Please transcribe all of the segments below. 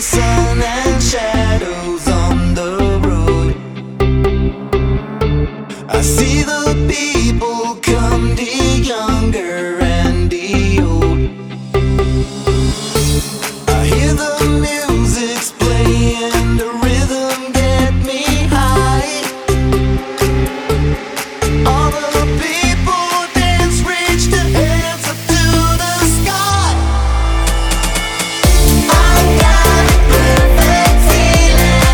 sun and shadows on the road. I see the people come, the younger and the old. I hear the music's playing, the rhythm get me high. All the people dance, reach their hands up to the sky. I got a perfect feeling.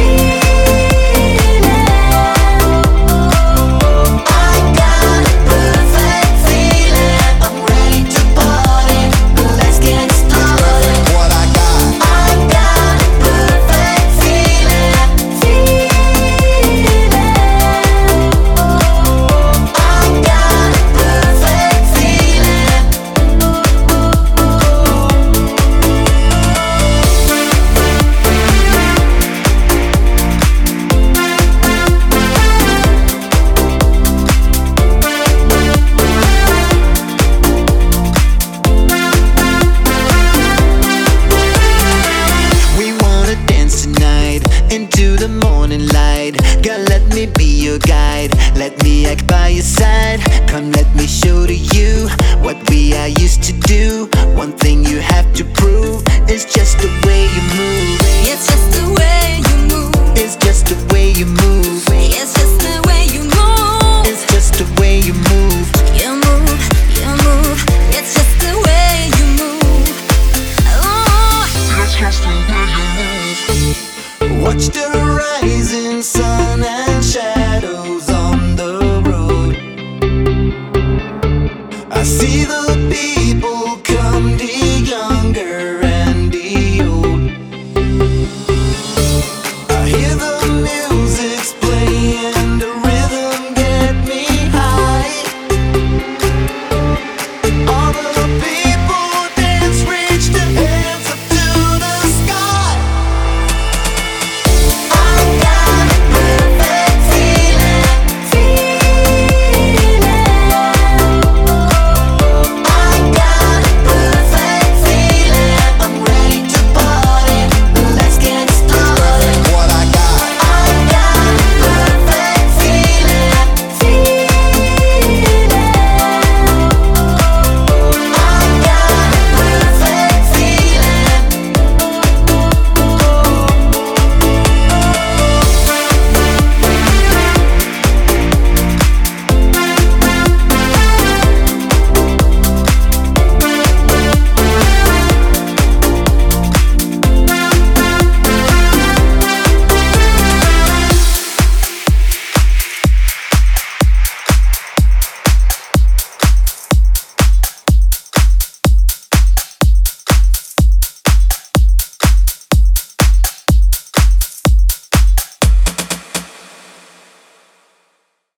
I got a perfect feeling. I'm ready to party. Let's get started. What I got a perfect feeling. I got a perfect feeling. We wanna dance tonight into the morning light. Girl, let me be your guide. Let me act by your side. Come, let me show to you what we are used to do. One thing you have to prove is just the way you move. It's just the way you move. It's just the way you move. It's just the way you move. It's just the way you move. You move, you move. It's just the way you move. Oh, It's just the way you move. Watch the rising sun and shadows on the road. I see the people come, the young